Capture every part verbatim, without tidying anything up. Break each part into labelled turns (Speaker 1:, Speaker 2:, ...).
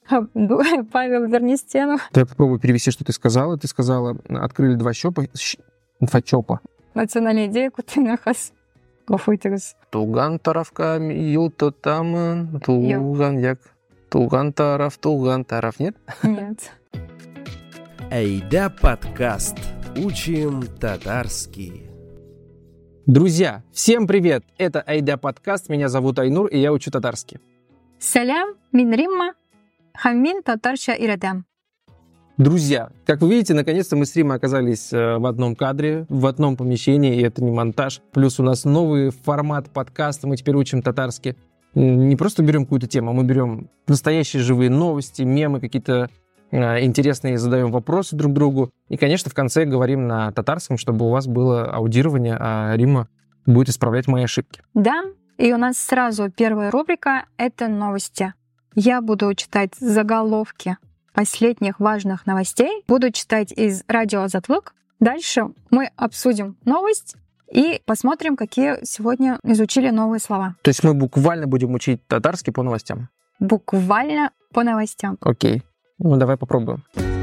Speaker 1: Павел, верни стену.
Speaker 2: Я попробую перевести, что ты сказала. Ты сказала, открыли два щопа. Два чопа.
Speaker 1: Национальная идея, кутынахас. Гофуйтигас.
Speaker 2: Туган тарафка юто там, туган як. Туган тараф, туган тараф, нет?
Speaker 1: Нет.
Speaker 3: Айда подкаст. Учим татарский.
Speaker 2: Друзья, всем привет! Это Айда подкаст. Меня зовут Айнур, и я учу татарский.
Speaker 1: Салям, мин Римма, хаммин татарша ирадам.
Speaker 2: Друзья, как вы видите, наконец-то мы с Римой оказались в одном кадре, в одном помещении, и это не монтаж. Плюс у нас новый формат подкаста, мы теперь учим татарский. Не просто берем какую-то тему, мы берем настоящие живые новости, мемы, какие-то э, интересные, задаем вопросы друг другу. И, конечно, в конце говорим на татарском, чтобы у вас было аудирование, а Рима будет исправлять мои ошибки.
Speaker 1: Да, и у нас сразу первая рубрика — это новости. Я буду читать заголовки последних важных новостей, буду читать из радио Затлык. Дальше мы обсудим новость и посмотрим, какие сегодня изучили новые слова.
Speaker 2: То есть мы буквально будем учить татарский по новостям?
Speaker 1: Буквально по новостям.
Speaker 2: Окей. Ну, давай попробуем.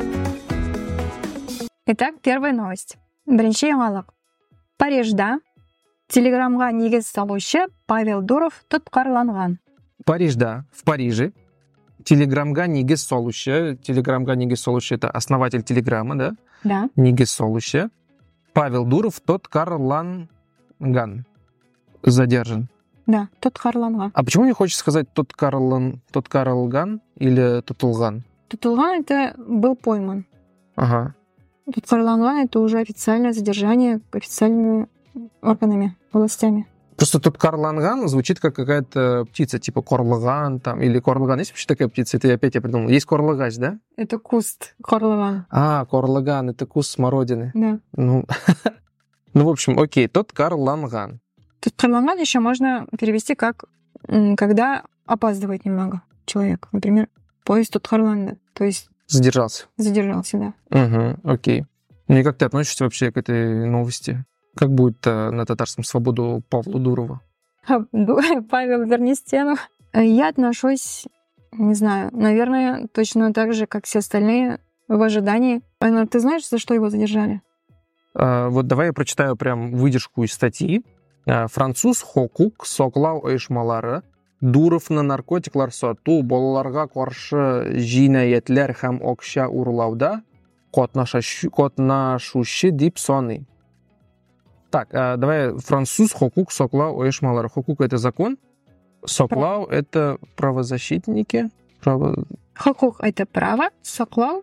Speaker 1: Итак, первая новость. Бірінші жаңалық. Парижда телеграмға негіз салушы Павел Дуров тұтқарланған.
Speaker 2: Парижда, в Париже, телеграмға негіз салушы, телеграмға негіз салушы — это основатель телеграмма, да?
Speaker 1: Да.
Speaker 2: Негіз салушы. Павел Дуров тұтқарланған. Задержан.
Speaker 1: Да, тұтқарланған.
Speaker 2: А почему мне хочется сказать тұтқарлан, тұтқарылған или тұтылған?
Speaker 1: Тұтылған — это был пойман.
Speaker 2: Ага.
Speaker 1: Тұтқарланған — это уже официальное задержание официальными органами, властями.
Speaker 2: Просто тұтқарланған звучит как какая-то птица, типа корлыган там, или корлыган. Есть вообще такая птица? Это я опять я придумал. Есть корлыгач, да?
Speaker 1: Это куст корлыган.
Speaker 2: А, корлыган, это куст смородины.
Speaker 1: Да.
Speaker 2: Ну, ну, в общем, окей, тұтқарланған.
Speaker 1: Тұтқарланған еще можно перевести как когда опаздывает немного человек. Например, поезд тұтқарланды, то есть
Speaker 2: задержался.
Speaker 1: Задержался, да.
Speaker 2: Угу, окей. Ну и как ты относишься вообще к этой новости? Как будет на татарском свободу Павла Дурова?
Speaker 1: Павел, верни стену. Я отношусь, не знаю, наверное, точно так же, как все остальные, в ожидании. Айнур, ты знаешь, за что его задержали?
Speaker 2: А, вот давай я прочитаю прям выдержку из статьи. Француз хокук соклау ойшмалары Дуровны наркотиклар сату балаларга каршы җинаятьләр һәм акча урлауда катнашучы дип саный. Так, а, давай француз хокук соклау ойшмалары. Хокук — это закон, соклау — это правозащитники. Право...
Speaker 1: Хокук — это право, соклау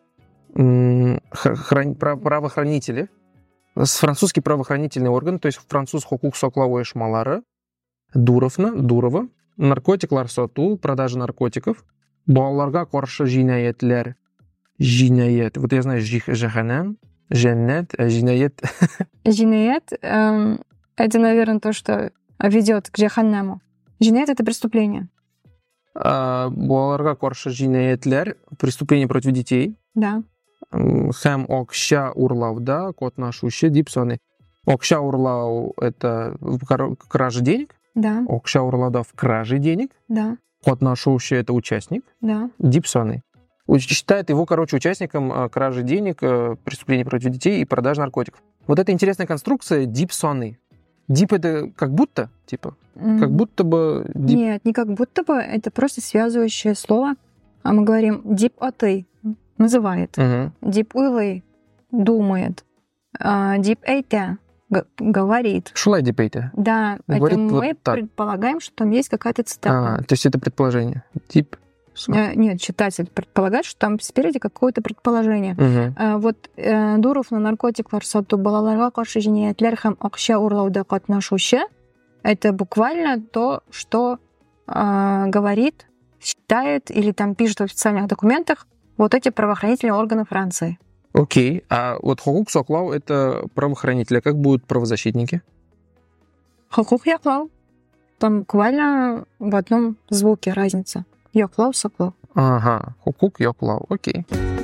Speaker 2: Хран... правоохранители. Французский правоохранительный орган, то есть француз хокук соклау ойшмалары, Дуровна, Дурова, наркотиклар сату, продажа наркотиков, балаларга каршы җинаятьләр, җинаят. Вот я знаю җиһаннам, джаннат, а җинаят.
Speaker 1: Җинаят эм, это, наверное, то, что ведет к джаханнаму. Җинаят — это преступление.
Speaker 2: А, балаларга каршы җинаятьләр, преступление против детей.
Speaker 1: Да.
Speaker 2: Һәм акча урлауда катнашучы дип саный. Акча урлау — это кража денег.
Speaker 1: Да.
Speaker 2: Акча урлауда в краже денег.
Speaker 1: Да.
Speaker 2: Катнашучы — это участник.
Speaker 1: Да.
Speaker 2: Дип саный. Считает его, короче, участником кражи денег, преступления против детей и продажи наркотиков. Вот это интересная конструкция дип саный. Дип — это как будто, типа, mm. как будто бы... Дип...
Speaker 1: Нет, не как будто бы, это просто связывающее слово. А мы говорим дип оты называет,
Speaker 2: Uh-huh.
Speaker 1: дип уйлы думает, а, дип эйте говорит.
Speaker 2: Шулай дип эйте?
Speaker 1: Да,
Speaker 2: говорит
Speaker 1: это
Speaker 2: вот
Speaker 1: мы
Speaker 2: так.
Speaker 1: Предполагаем, что там есть какая-то цитата.
Speaker 2: А, то есть это предположение. Дип...
Speaker 1: Э, нет, читатель предполагает, что там спереди какое-то предположение.
Speaker 2: Uh-huh.
Speaker 1: А, вот э, Дуров на наркотиклар сату балаларга каршы җинаятьләр һәм акча урлауда катнашучы — это буквально то, что э, говорит, считает или там пишет в официальных документах вот эти правоохранительные органы Франции.
Speaker 2: Окей. А вот хокук соклау — это правоохранители. А как будут правозащитники?
Speaker 1: Хокук яклау. Там буквально в одном звуке разница. Яклау, соклау.
Speaker 2: Ага. Хокук яклау. Окей.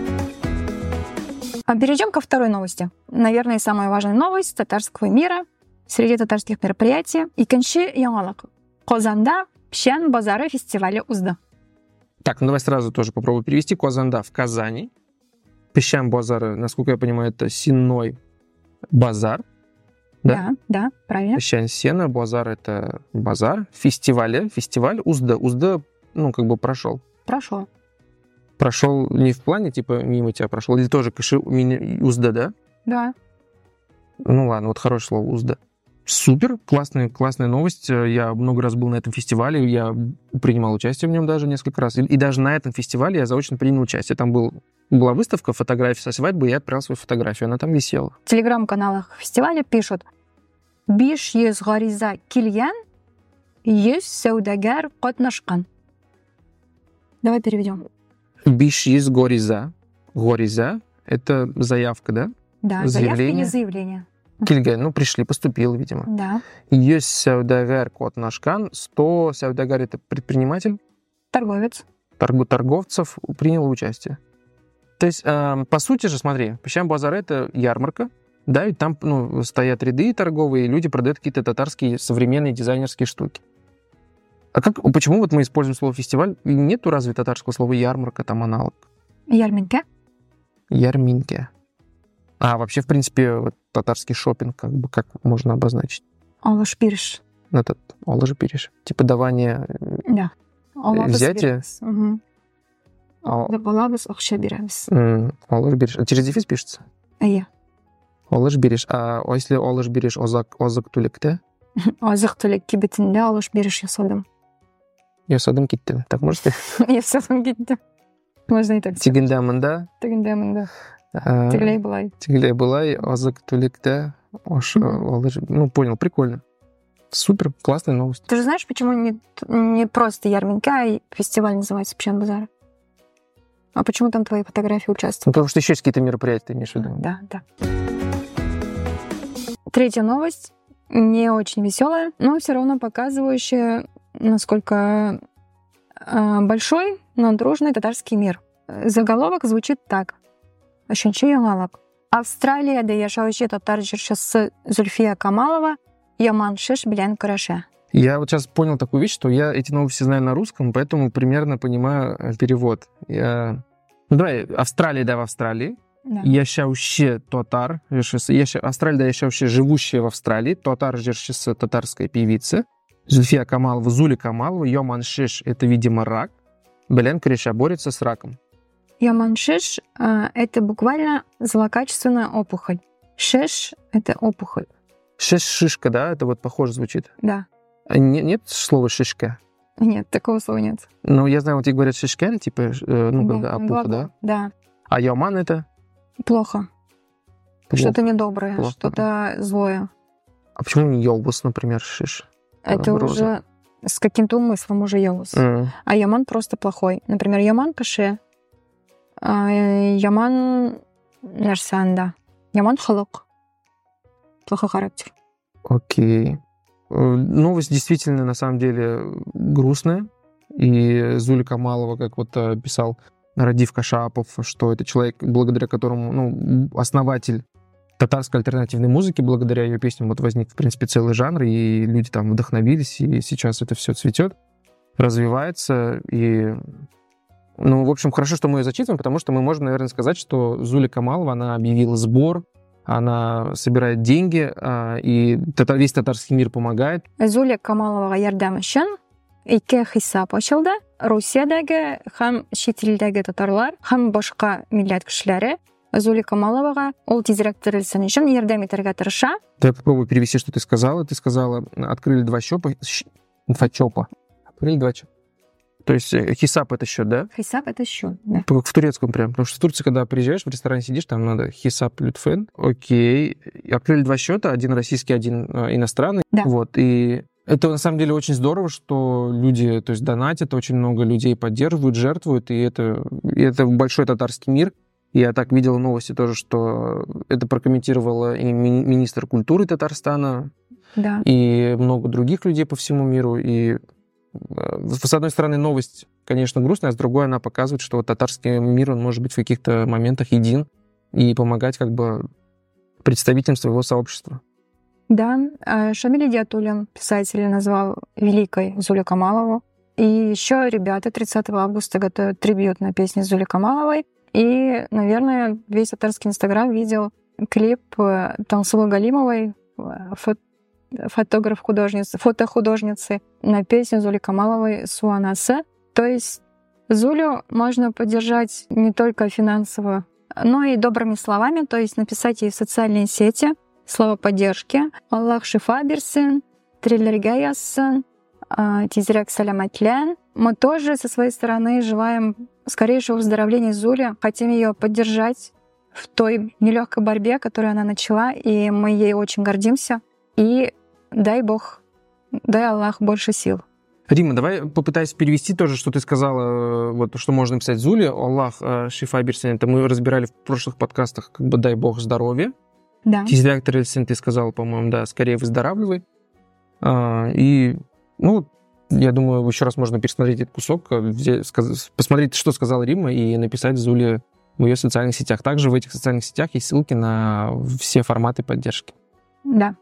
Speaker 1: А перейдем ко второй новости. Наверное, самая важная новость татарского мира среди татарских мероприятий. Икенче яңалык. Казанда пищан базары фестивале узды.
Speaker 2: Так, ну давай сразу тоже попробую перевести. Козанда в Казани. Песчан базар, насколько я понимаю, это сенной базар. Да,
Speaker 1: Да, да, правильно.
Speaker 2: Песчан сена, базар это базар. Фестиваль, фестиваль Узда. Узда, ну, как бы прошел.
Speaker 1: Прошел.
Speaker 2: Прошел не в плане, типа, мимо тебя прошел, или тоже каши, мини, Узда, да?
Speaker 1: Да.
Speaker 2: Ну ладно, вот хорошее слово Узда. Супер, классная, классная новость. Я много раз был на этом фестивале, я принимал участие в нем даже несколько раз. И, и даже на этом фестивале я заочно принял участие. Там был, была выставка фотографий со свадьбы, и я отправил свою фотографию, она там висела.
Speaker 1: В телеграм-каналах фестиваля пишут: «Биш йөз гариза килгән, йөз сәүдәгәр катнашкан». Давай переведем.
Speaker 2: Биш из гориза. Гориза — это заявка, да?
Speaker 1: Да, заявка
Speaker 2: Заявление.
Speaker 1: или заявление.
Speaker 2: Кильган, ну, пришли, поступил, видимо.
Speaker 1: Да.
Speaker 2: Есть сәүдәгәр катнашкан. сто сәүдәгәр — это предприниматель,
Speaker 1: Торговец.
Speaker 2: торгу торговцев приняло участие. То есть, э, по сути же, смотри, Песчан базар — это ярмарка, да, и там, ну, стоят ряды торговые, и люди продают какие-то татарские современные дизайнерские штуки. А как, почему вот мы используем слово фестиваль? Нету разве татарского слова ярмарка, там аналог?
Speaker 1: Ярминка.
Speaker 2: Ярминке. А вообще, в принципе, вот татарский шопинг, как бы, как можно обозначить?
Speaker 1: Алыш-бириш.
Speaker 2: Этот, алыш-бириш. Типа давание,
Speaker 1: Да. Алабыз
Speaker 2: взятие?
Speaker 1: бирәбез. Мгм.
Speaker 2: ал-
Speaker 1: Деп алабыз, акча бирәбез.
Speaker 2: м, алыш-бириш. А через дефис пишется?
Speaker 1: Әйе.
Speaker 2: Алыш-бириш. А если алыш-бириш озак, озак түлектә?
Speaker 1: Азык-түлек кибетендә алыш-бириш ясадым.
Speaker 2: Ясадым киттем. Так может быть?
Speaker 1: Ясадым китте. Можно и так сказать.
Speaker 2: Тигендә мында,
Speaker 1: Тегендә монда.
Speaker 2: а,
Speaker 1: Тегеләй булай.
Speaker 2: тегеләй булай, озак түлектә, аш-
Speaker 1: Мгм.
Speaker 2: алыш. Ну, понял, прикольно. Супер, классная новость.
Speaker 1: Ты же знаешь, почему не, не просто ярминка, а и фестиваль называется Песчан базар? А почему там твои фотографии
Speaker 2: Ну,
Speaker 1: участвуют?
Speaker 2: потому что еще есть какие-то мероприятия, ты имеешь в виду?
Speaker 1: Да, да. Третья новость не очень веселая, но все равно показывающая, насколько э, большой, но дружный татарский мир. Заголовок звучит так. Үшінші яңалык. Австралияда яшәүче татар җырчысы Зульфия Камалова яман шиш белән көрәшә.
Speaker 2: Я вот сейчас понял такую вещь, что я эти новости знаю на русском, поэтому примерно понимаю э, перевод. Я... Ну давай, Австралия, да, в Австралии.
Speaker 1: Да.
Speaker 2: Яшәүче татар, җырчысы, яшә... Австралияда яшәүче, живущая в Австралии, татар җырчысы, татарская певица. Зульфия Камалова, Зуля Камалова, Йоман Шиш — это, видимо, рак. Белян Крыша борется с раком.
Speaker 1: Яман шиш э, это буквально злокачественная опухоль. Шиш это опухоль.
Speaker 2: Шиш шишка, да, это вот похоже звучит.
Speaker 1: Да.
Speaker 2: А не- нет слова шишка?
Speaker 1: Нет, такого слова нет.
Speaker 2: Ну, я знаю, вот тебе говорят шишка, типа, э, ну,
Speaker 1: Да,
Speaker 2: когда опуха,
Speaker 1: глагол.
Speaker 2: да?
Speaker 1: Да.
Speaker 2: А Йоман — это?
Speaker 1: Плохо.
Speaker 2: Плохо.
Speaker 1: Что-то недоброе,
Speaker 2: Плохо.
Speaker 1: что-то злое.
Speaker 2: А почему не Йолбус, например, шиш?
Speaker 1: Это
Speaker 2: Роза.
Speaker 1: уже с каким-то умыслом уже явус.
Speaker 2: М.
Speaker 1: А яман просто плохой. Например, яман каше, а яман нәрсәнда. Яман халык. Плохой характер.
Speaker 2: Окей. Э, Новость действительно, на самом деле, грустная. И Зуля Камалова, как вот э, писал Радив Кашапов, что это человек, благодаря которому, ну, основатель татарской альтернативной музыки, благодаря ее песням вот возник, в принципе, целый жанр, и люди там вдохновились, и сейчас это все цветет, развивается, и... Ну, в общем, хорошо, что мы ее зачитываем, потому что мы можем, наверное, сказать, что Зуля Камалова, она объявила сбор, она собирает деньги, а, и тата- весь татарский мир помогает.
Speaker 1: Зуля Камаловага ярдәм өчен ике хисап ачылды. Русиядәге һәм чит илдәге татарлар һәм башка милләт кешеләре Зуля Камаловага ул тизрәк терелсен өчен ярдәм итәргә тырыша.
Speaker 2: Я попробую перевести, что ты сказала. Ты сказала, открыли два счета, инфочопа. Открыли два счета. То есть э, хисап — это счет, да?
Speaker 1: Хисап это счет. Да.
Speaker 2: Как в турецком прям. Потому что в Турции, когда приезжаешь, в ресторане сидишь, там надо хисап лютфен. Окей. И открыли два счета, один российский, один э, иностранный.
Speaker 1: Да.
Speaker 2: Вот. И это на самом деле очень здорово, что люди, то есть, донатят, очень много людей поддерживают, жертвуют, и это, и это большой татарский мир. Я так видел новости тоже, что это прокомментировала и ми- министр культуры Татарстана,
Speaker 1: Да.
Speaker 2: и много других людей по всему миру. И э, с одной стороны, новость, конечно, грустная, а с другой она показывает, что вот татарский мир, он может быть в каких-то моментах един и помогать как бы представителям своего сообщества.
Speaker 1: Да, э, Шамиль Идиатуллин, писатель, назвал великой Зулю Камалову. И еще ребята тридцатого августа готовят трибьют на песни Зули Камаловой. И, наверное, весь татарский Инстаграм видел клип Тансулы Галимовой, фото фотограф-художницы, фотохудожницы, на песню Зули Камаловой «Суанасы». То есть Зулю можно поддержать не только финансово, но и добрыми словами, то есть написать ей в социальные сети слова поддержки. Аллах шифа берсин, триллерге yazsın, тизрек саляматлен. Мы тоже со своей стороны желаем скорейшего выздоровления Зули, хотим ее поддержать в той нелегкой борьбе, которую она начала, и мы ей очень гордимся. И дай Бог, дай Аллах больше сил.
Speaker 2: Рима, давай попытаюсь перевести тоже, что ты сказала, вот что можно написать Зуле. Аллах шифа берсин, это мы разбирали в прошлых подкастах, как бы дай Бог здоровья.
Speaker 1: Да.
Speaker 2: Тизрек триллерсин ты сказала, по-моему, да, скорее выздоравливай. А, и, ну, я думаю, еще раз можно пересмотреть этот кусок, посмотреть, что сказала Рима, и написать Зуле в ее социальных сетях. Также в этих социальных сетях есть ссылки на все форматы поддержки.
Speaker 1: Да.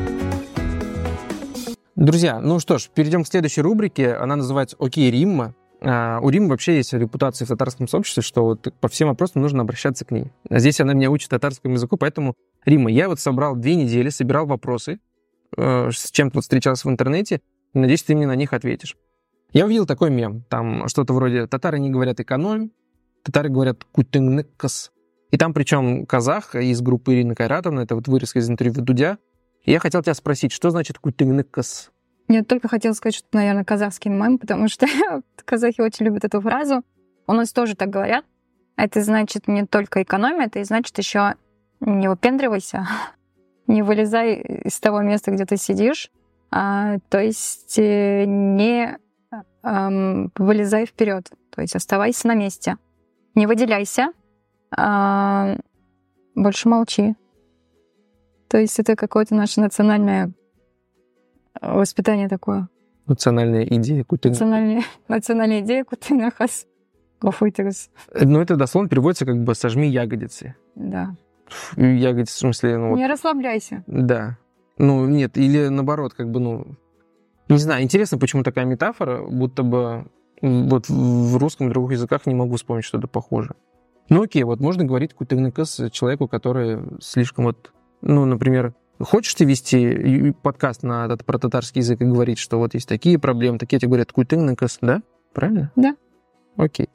Speaker 2: Друзья, ну что ж, перейдем к следующей рубрике. Она называется «Окей, Римма». А, у Риммы вообще есть репутация в татарском сообществе, что вот по всем вопросам нужно обращаться к ней. А здесь она меня учит татарскому языку, поэтому, Римма, я вот собрал две недели, собирал вопросы, э, с чем-то вот встречался в интернете, и надеюсь, ты мне на них ответишь. Я увидел такой мем, там что-то вроде «татары не говорят экономь», татары говорят «кутынгныккас». И там причем казах из группы Ирины Кайратовны, это вот вырезка из интервью Дудя. И я хотел тебя спросить, что значит «кутынгныккас»?
Speaker 1: Я только хотела сказать, что это, наверное, казахский мем, потому что казахи очень любят эту фразу. У нас тоже так говорят. Это значит не только экономия, это и значит еще не выпендривайся, не вылезай из того места, где ты сидишь, а, то есть не а, вылезай вперед, то есть оставайся на месте, не выделяйся, а, больше молчи. То есть это какое-то наше национальное воспитание такое.
Speaker 2: Национальная идея Кутынга.
Speaker 1: Национальная, национальная идея Кутынгахас. Гофуйтагас.
Speaker 2: Ну, это дословно переводится как бы «сожми ягодицы».
Speaker 1: Да.
Speaker 2: Ягодицы, в смысле, ну...
Speaker 1: Не
Speaker 2: вот,
Speaker 1: расслабляйся.
Speaker 2: да. Ну, нет, или наоборот, как бы, ну... Не знаю, интересно, почему такая метафора, будто бы вот в русском и других языках не могу вспомнить что-то похожее. Ну, окей, вот можно говорить Кутынгныккас человеку, который слишком вот... Ну, например, хочешь ты вести подкаст на, про татарский язык и говорить, что вот есть такие проблемы, такие тебе говорят Кутынгныккас, да? Правильно?
Speaker 1: Да.
Speaker 2: Окей.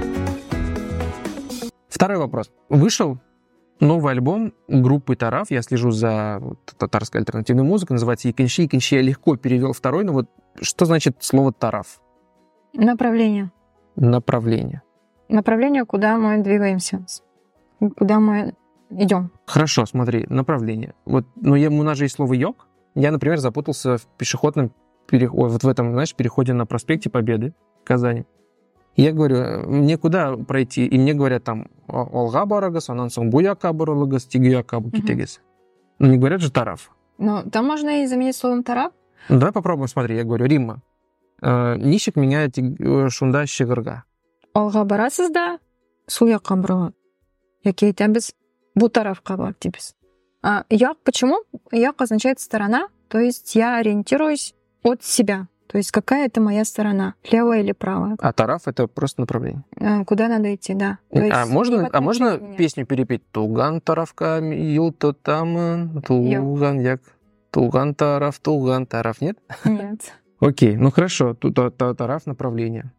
Speaker 2: Второй вопрос. Вышел новый альбом группы Тараф. Я слежу за вот, татарской альтернативной музыкой. Называется «Икенши». «Икенши» я легко перевел второй. Но вот что значит слово «Тараф»?
Speaker 1: Направление.
Speaker 2: Направление.
Speaker 1: Направление, куда мы двигаемся. Куда мы идем.
Speaker 2: Хорошо, смотри, направление. Вот, ну, я, у нас же есть слово «йог». Я, например, запутался в пешеходном переходе, вот в этом, знаешь, переходе на проспекте Победы в Казани. Я говорю, мне куда пройти? И мне говорят там «Олга барагас, анансон буяка баралагас, тигияка букитегес». Ну, не говорят же «тараф».
Speaker 1: Ну, там можно и заменить словом «тараф».
Speaker 2: Ну, давай попробуем, смотри. Я говорю, Римма, э, нищик меняет шунда щегырга.
Speaker 1: Олга барасызда, суяка бара. Який тебез бу тарафка бар тебез. А як, почему? Як означает «сторона», то есть я ориентируюсь от себя. То есть какая это моя сторона, левая или правая.
Speaker 2: А тараф — это просто направление.
Speaker 1: Куда надо идти, да. То
Speaker 2: а можно, а можно
Speaker 1: меня.
Speaker 2: песню перепеть? Туган тарафка юлто там, туган як, туган тараф, туган тараф, нет?
Speaker 1: Нет.
Speaker 2: Окей, ну хорошо, тут тараф направление.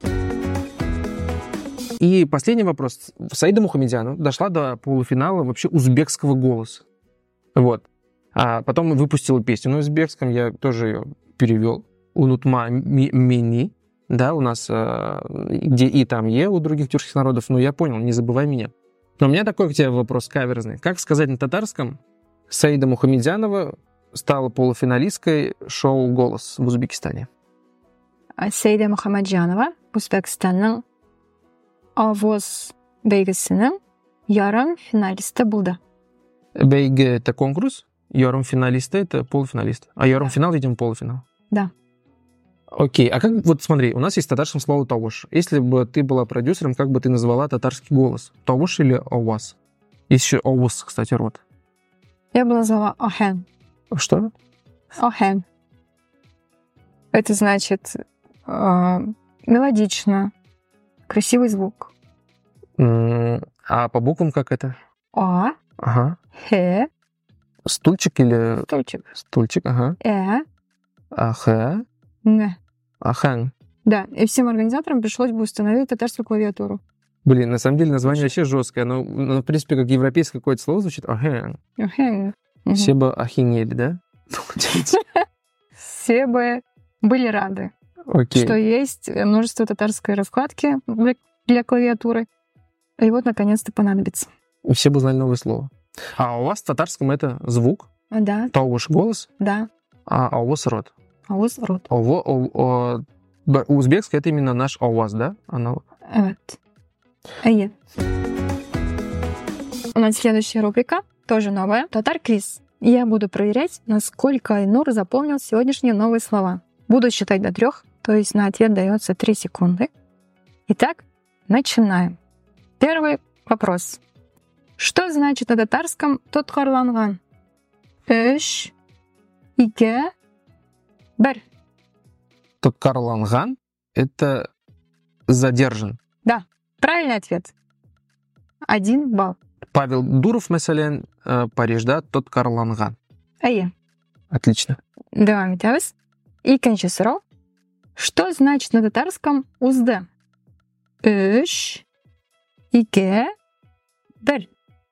Speaker 2: И последний вопрос. Саида Мухамедянова дошла до полуфинала вообще узбекского голоса. Вот. А потом выпустила песню на узбекском, я тоже ее перевел. Унутма мини, да, у нас, где и там е у других тюркских народов, но я понял, не забывай меня. Но у меня такой к тебе вопрос каверзный. Как сказать на татарском, Саида Мухамедянова стала полуфиналисткой шоу «Голос» в Узбекистане?
Speaker 1: Саида Мухамеджанова Узбекстанның Авоз бәйгесенең ярым финалисты булды.
Speaker 2: Бәйге — это конкурс, ярым финалисты — это полуфиналист. А ярым финал, видимо, полуфинал.
Speaker 1: Да.
Speaker 2: Окей, а как, вот смотри, у нас есть в татарском слово «тавош». Если бы ты была продюсером, как бы ты назвала татарский голос? «Тавош» или «овас»? Есть еще «овус», кстати, род.
Speaker 1: Я бы назвала «ахен».
Speaker 2: Что?
Speaker 1: «Ахен». Это значит э, Мелодично. Красивый звук.
Speaker 2: М, А по буквам как это?
Speaker 1: А,
Speaker 2: Ага.
Speaker 1: Х,
Speaker 2: Стульчик или
Speaker 1: стульчик.
Speaker 2: стульчик? Ага.
Speaker 1: Э,
Speaker 2: Аха.
Speaker 1: Н.
Speaker 2: Ахан.
Speaker 1: Да, и всем организаторам пришлось бы установить татарскую клавиатуру.
Speaker 2: Блин, на самом деле название вообще жесткое. Но, ну, в принципе, как европейское какое-то слово звучит. Ахан.
Speaker 1: Ага. Мгм.
Speaker 2: Все бы охинели, да? Получается.
Speaker 1: Все бы были рады,
Speaker 2: Окей.
Speaker 1: что есть множество татарской раскладки для, для клавиатуры. И вот, наконец-то, понадобится.
Speaker 2: И все бы узнали новое слово. А у вас в татарском это звук,
Speaker 1: А, Да,
Speaker 2: тауыш голос,
Speaker 1: да.
Speaker 2: а ауыз рот.
Speaker 1: Ауыз рот.
Speaker 2: Ово- о- о- б- Узбекский это именно наш ауаз, да? Аналог.
Speaker 1: Evet. Ие. У нас следующая рубрика, тоже новая. Татар-квиз. Я буду проверять, насколько Айнур запомнил сегодняшние новые слова. Буду считать до трех, то есть на ответ дается три секунды. Итак, начинаем. Первый вопрос. Что значит на татарском тоткарланган? Үш, ике, бер.
Speaker 2: Тоткарланган это задержан.
Speaker 1: Правильный ответ. Один балл.
Speaker 2: Павел Дуров, мәсәлән, э, Парижда тоткарланган.
Speaker 1: Ие.
Speaker 2: Отлично.
Speaker 1: Devam ediyoruz. İkinci soru. Что значит на татарском узды? Үш, ике, бер.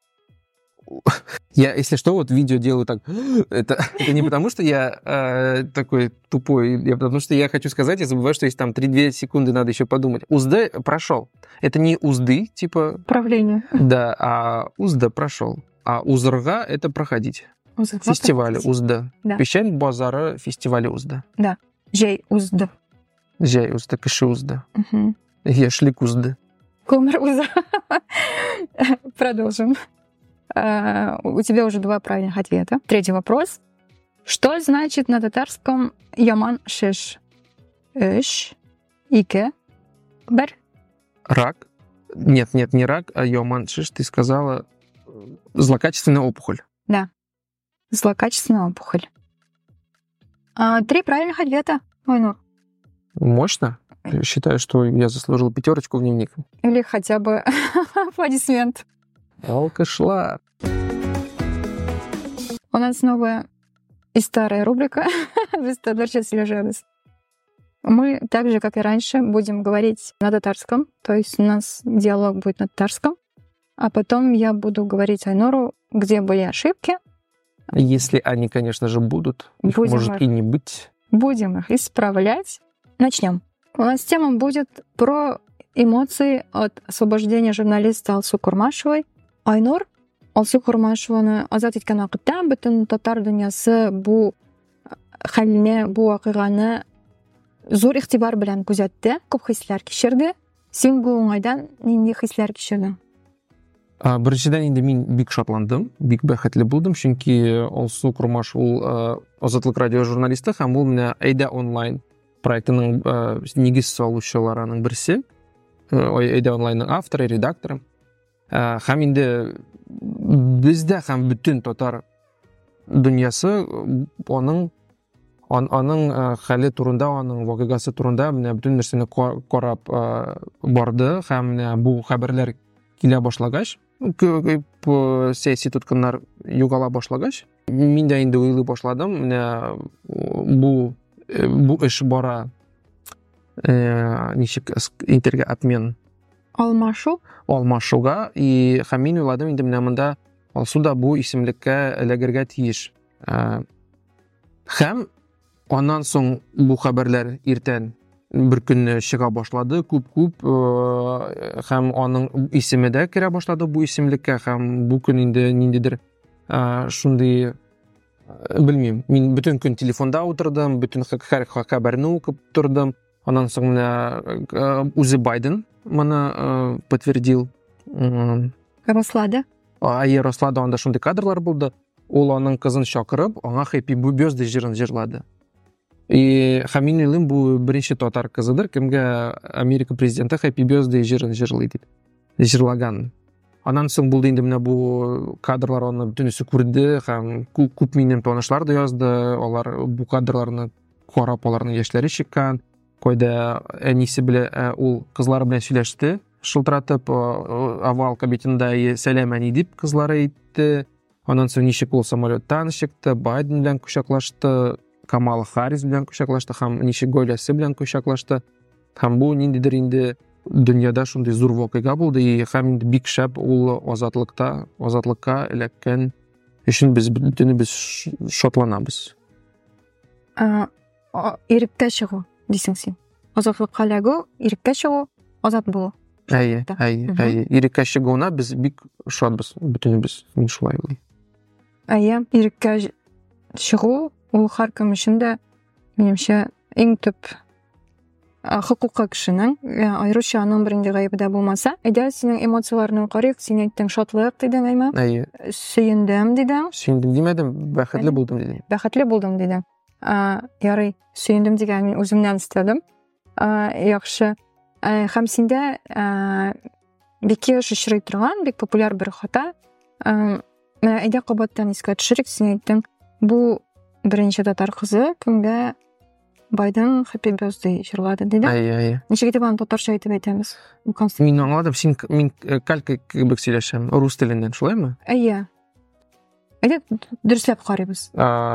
Speaker 2: Я, если что, вот видео делаю так. Это, это не потому, что я э, такой тупой, я, потому что я хочу сказать, я забываю, что есть там три-две секунды, надо еще подумать. Узды прошел. Это не узды, типа,
Speaker 1: Правление.
Speaker 2: да, а узда прошел. А узырга — это проходить. Фестиваль узда.
Speaker 1: Да.
Speaker 2: Пещань базара фестиваль узда.
Speaker 1: Жей узды.
Speaker 2: Жай узда, кыши узда.
Speaker 1: Мгм.
Speaker 2: Ешлик узды.
Speaker 1: Комар уза. Продолжим. А, У тебя уже два правильных ответа. Третий вопрос. Что значит на татарском яман шиш? Үш, ике, бер.
Speaker 2: Рак. Нет, нет, не рак, а йоман шиш. Ты сказала э, злокачественная опухоль.
Speaker 1: Злокачественная опухоль. А, Три правильных ответа, Айнур.
Speaker 2: Мощно. Считаю, что я заслужил пятерочку в дневник.
Speaker 1: Или хотя бы аплодисмент.
Speaker 2: Алкашла.
Speaker 1: У нас новая и старая рубрика «Вестадорча слежалась». Мы, так же, как и раньше, будем говорить на татарском, то есть у нас диалог будет на татарском, а потом я буду говорить Айнуру, где были ошибки,
Speaker 2: Если они, конечно же, будут. Их
Speaker 1: Будем
Speaker 2: может
Speaker 1: их.
Speaker 2: и не быть.
Speaker 1: будем их исправлять. Начнем. У нас тема будет про эмоции от освобождения журналиста Алсу Курмашевой. Айнур Алсу Курмашеваны азат иткән вакытта бөтен татар дөньясы бу хәлне, бу вакыйганы зур игътибар белән күзәтте, күп хисләр кичерде. Син бу уңайдан нинди хисләр кичердең?
Speaker 2: А, Беренчедән инде мин бик шатландым, бик бәхетле булдым, чөнки Алсу Курмаш ул э, Азатлык радио журналисты һәм ул менә Әйдә онлайн проектының э, нигез салучыларының берсе. Э, Әйдә онлайнның авторы, редакторы. Э, Һәм инде бездә һәм бөтен татар дөньясы э, аның ан- аның э, хәле турында, аның вакыйгасы турында менә бөтен нәрсәне ка- карап э, барды һәм менә бу хәбәрләр килә башлагач, кө- кө- сәяси тоткыннар югала башлагач, мин дә инде уйлый башладым, менә бу э, бу эш бара, э, ничек интерге обмен
Speaker 1: Алмашу.
Speaker 2: алмашуга, и һәм мин уйладым инде менә монда Алсу да бу исемлеккә эләгергә тиеш. Э, Һәм аннан соң бу хәбәрләр иртән бер көнне чыга башлады, күп-күп, э, һәм аның исеме дә керә башлады бу исемлеккә, һәм бу көн инде ниндидер э, шундый, э, белмим, мин бөтен көн телефонда утырдым, бөтен һәр һәр хәбәрне укып тордым. Аннан соң менә э, үзе Байден моны э, подтвердил. М,
Speaker 1: Рослады.
Speaker 2: Айя Рослада анда шундый кадрлар булды. Ул аның кызын чакырып, аңа Happy Birthday җырын җырлады. И һәм мин уйлыйм, бу беренче татар кызыдыр, кемгә Америка президенты Happy Birthday җырын җырлый дип җырлаган. Аннан соң булды инде менә бу кадрлар, аны бөтенесе күрде һәм күп, күп минем танышлар да язды. Алар бу кадрларны карап, аларның яшьләре чыккан. Койда әнисе беле ул кызлары белән сөйләште, шылтыратып, авал кабинетында сәлам әни дип кызлары әйтте. Аннан соң ничек ул самолеттан чыкты, Байден белән кочаклашты, Камала Харрис белән кочаклашты һәм ничек гаиләсе белән кочаклашты. Һәм бу ниндидер инде дөньяда шундый зур вакыйга булды, и һәм инде бик шәп ул азатлыкта, азатлыкка эләккән өчен без бөтенебез шатланабыз.
Speaker 1: Иреккә чыгу дисең син. Азатлыкка эләгү, иреккә чыгу, азат булу.
Speaker 2: Әйе, әйе, әйе. Иреккә чыгуына без бик шатбыз, бөтенебез. Мин шулай уйлыйм.
Speaker 1: Әйе, иреккә чыгу ул һәркем өчен дә минемчә иң төп хокукы кешенең, аеруча аның беренче гаебе дә булмаса. Әйдә, синең эмоцияларны карыйк, син әйттең шатлык дидең, әйме?
Speaker 2: Әйе.
Speaker 1: Сөендем дидең.
Speaker 2: Сөендем димәдем, бәхетле булдым дидем.
Speaker 1: Бәхетле булдым дидең. Ярый, сөендем дигән мин үземнән истәдем. Яхшы. Һәм синдә бик еш очрый торган, бик популяр бер хата. Әйдә, кабаттан искә төшерик, син әйттең, бу беренче татар кызы кемгә Байден Happy Birthday җырлады диде.
Speaker 2: Әйе, әйе.
Speaker 1: Ничек итеп аны татарча әйтеп әйтәбез?
Speaker 2: Мин аңладым, син мин калька кебек сөйләшәм, рус теленнән, шулаймы?
Speaker 1: Әйе. Әйдә, дөресләп карыйбыз.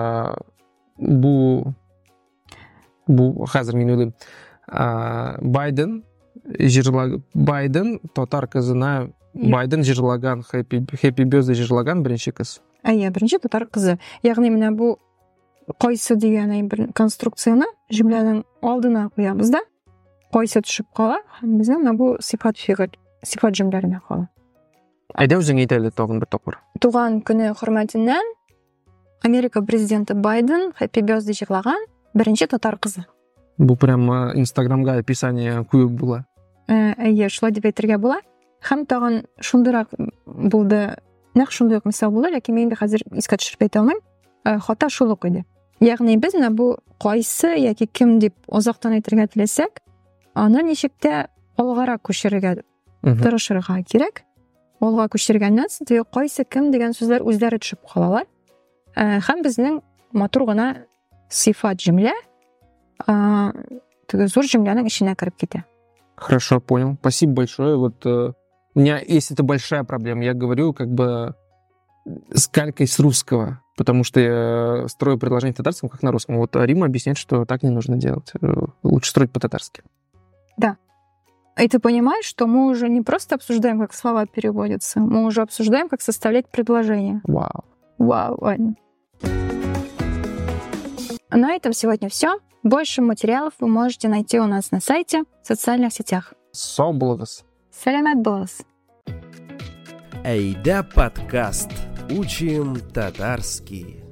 Speaker 2: Бу бу хәзер мин уйлыйм. Байден җырлаган, Байден татар кызына Байден җырлаган Happy Happy Birthday җырлаган беренче кыз.
Speaker 1: Әйе, беренче татар кызы. Ягъни менә бу кайсы дигән бер конструкцияны җөмләнең алдына куябыз да, кайсы төшеп кала, һәм безнең менә бу сифат фигыль, сифат җөмләләренә кала.
Speaker 2: Әйдә, үзең әйт әле тагын бер тапкыр.
Speaker 1: Туган көне хөрмәтеннән Америка президенты Байден Happy Birthday җырлаган беренче татар кызы.
Speaker 2: Бу прямо Инстаграмга описание куеп була.
Speaker 1: Әйе, шулай дип әйтергә була. Һәм тагын шундырак булды, нәкъ шундый ук мисал булды, ләкин мин хәзер искә төшереп әйтә алмыйм. Хата шул ук иде. Ягъни без менә бу кайсы яки кем дип озактан әйтергә теләсәк, аны ничек тә алгарак күчерергә тырышырга кирәк. Алга күчергәннән соң теге кайсы кем дигән сүзләр үзләре төшеп калалар. Һәм безнең матур гына сифат җөмлә теге зур җөмләнең içine кирип китә.
Speaker 2: Хорошо, понял. Спасибо большое. Вот у меня есть эта большая проблема. Я говорю как бы с калькой с русского, потому что я строю предложение татарском, как на русском. Вот Рима объясняет, что так не нужно делать. Лучше строить по-татарски. Да.
Speaker 1: И ты понимаешь, что мы уже не просто обсуждаем, как слова переводятся, мы уже обсуждаем, как составлять предложения.
Speaker 2: Вау.
Speaker 1: Вау, Аня. На этом сегодня все. Больше материалов вы можете найти у нас на сайте, в социальных сетях.
Speaker 2: Сау булыгыз.
Speaker 1: Сәләмәт булыгыз.
Speaker 3: Әйдә подкаст. Учим татарский.